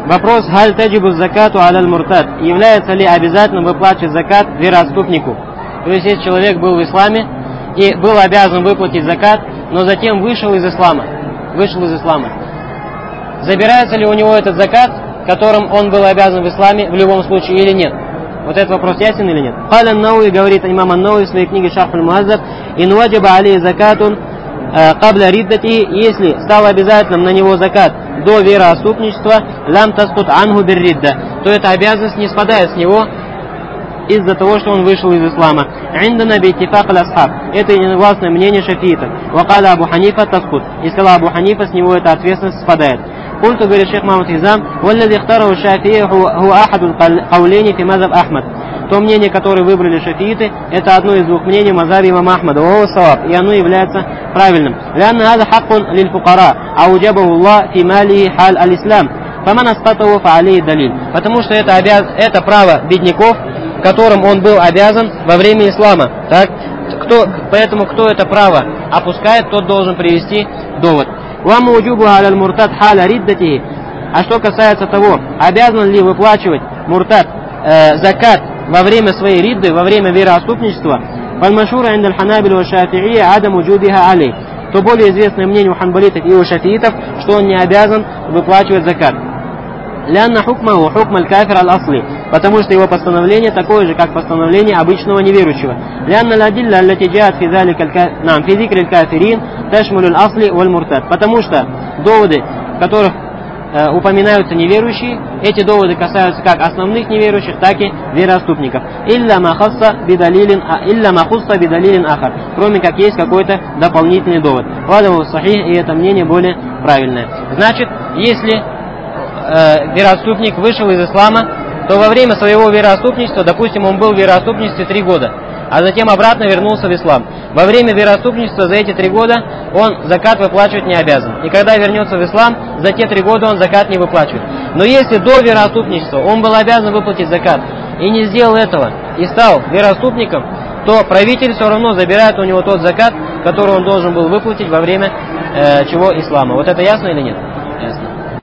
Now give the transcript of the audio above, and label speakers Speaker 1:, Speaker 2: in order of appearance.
Speaker 1: Вопрос: «Халь таджибу закату аляль муртад?» Является ли обязательным выплачивать закат вероотступнику? То есть, если человек был в исламе и был обязан выплатить закат, но затем вышел из ислама, забирается ли у него этот закат, которым он был обязан в исламе, в любом случае или нет? Вот этот вопрос ясен или нет? Каля ан-Науи, говорит имам ан-Науи в своей книге Шарх аль-Муаззаб: «Ин ваджаба алейхи закатун кабля риддати», если стал обязательным на него закат до вероотступничества, лям таскут анху бир ридда, то эта обязанность не спадает с него из-за того, что он вышел из ислама. Индана биттифак аль-асхаб, это единогласное мнение шафиитов. Вакаля Абу Ханифа таскут, и сказал Абу Ханифа, с него эта ответственность спадает. Культу, говорит шейх Мухаммад Хизам: «Валлади ихтараху шафии хуа ахаду каулейни фи мазхаб Ахмад». То мнение, которое выбрали шафииты, это одно из двух мнений в мазхабе имама Ахмада, вахуа саваб, и оно является правильным. Лянна хаза хаккун лиль фукара, ауджабаху Аллах фи малихи халь аль-ислам, фаман аскатаху фа алейхи далиль. Потому что это право бедняков, которым он был обязан во время ислама. Так? Поэтому кто это право опускает, тот должен привести довод. А что касается того, обязан ли выплачивать муртад закат во время своей ридды, во время вероотступничества, то более известное мнение у ханбалитов и у шафиитов, что он не обязан выплачивать закат. Потому что его постановление такое же, как постановление обычного неверующего. Потому что доводы, в которых упоминаются неверующие, эти доводы касаются как основных неверующих, так и вероотступников. Кроме как есть какой-то дополнительный довод. И это мнение более правильное. Значит, если вероотступник вышел из ислама, то во время своего вероотступничества, допустим, он был в вероотступничестве 3 года, а затем обратно вернулся в ислам. Во время вероотступничества за эти 3 года он закат выплачивать не обязан. И когда вернется в ислам, за те 3 года он закат не выплачивает. Но если до вероотступничества он был обязан выплатить закат и не сделал этого, и стал вероотступником, то правитель все равно забирает у него тот закат, который он должен был выплатить во время чего ислама. Вот это ясно или нет? Ясно.